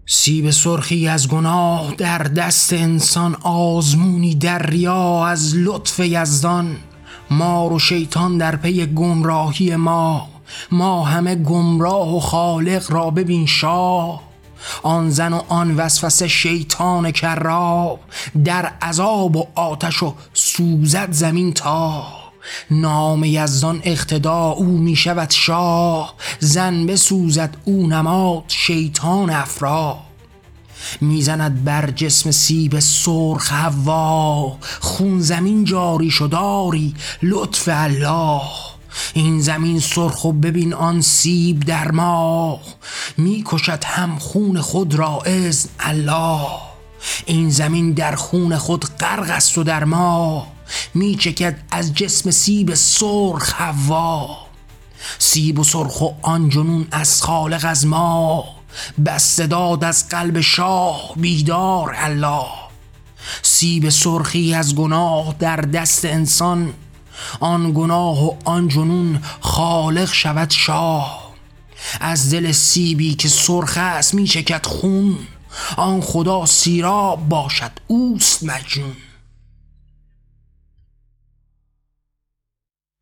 سیب سرخی از گناه در دست انسان، آزمونی در ریا از لطف یزدان. مار و شیطان در پی گمراهی ما همه گمراه و خالق را ببین شاه. آن زن و آن وسوسه شیطان کراب، در عذاب و آتش و سوزد زمین تا. نام یزدان اقتدا او می شود شاه، زن بسوزد او نماد شیطان افرا. میزند بر جسم سیب سرخ حوا، خون زمین جاری شداری لطف الله. این زمین سرخ و ببین آن سیب در ما، میکشد هم خون خود را اذن الله. این زمین در خون خود غرق است و در ما، میچکد از جسم سیب سرخ حوا. سیب و سرخ و آن جنون از خالق از ما، بسته داد از قلب شاه بیدار الله. سیب سرخی از گناه در دست انسان، آن گناه و آن جنون خالق شود شاه. از دل سیبی که سرخ است می چکد خون، آن خدا سیراب باشد اوست مجنون.